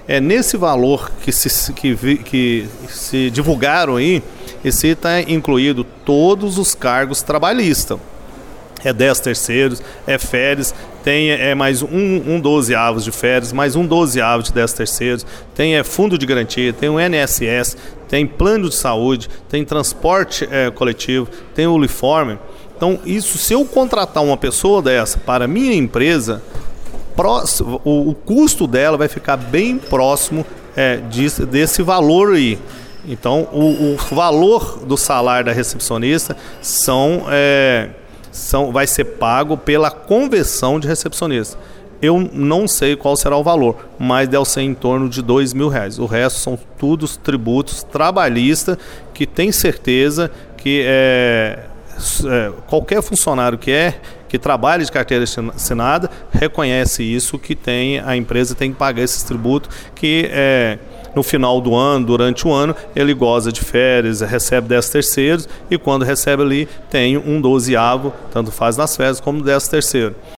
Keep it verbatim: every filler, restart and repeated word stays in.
é nesse valor que se, que, vi- que se divulgaram aí, esse está incluído todos os cargos trabalhistas. É dez terceiros, é férias, tem é mais um, um dozeavos de férias, mais um dozeavo de dez terceiros, tem é, fundo de garantia, tem o I N S S, tem plano de saúde, tem transporte é, coletivo, tem o uniforme. Então, isso, se eu contratar uma pessoa dessa para a minha empresa, próximo, o, o custo dela vai ficar bem próximo é, disso, desse valor aí. Então, o, o valor do salário da recepcionista são... É, São, vai ser pago pela conversão de recepcionista. Eu não sei qual será o valor, mas deve ser em torno de dois mil reais. O resto são todos tributos trabalhistas que tem certeza que é, é, qualquer funcionário que é que trabalha de carteira assinada reconhece isso, que tem, a empresa tem que pagar esses tributos que é, no final do ano, durante o ano, ele goza de férias, recebe dez terceiros e quando recebe ali tem um dozeavo, tanto faz nas férias como dez terceiro.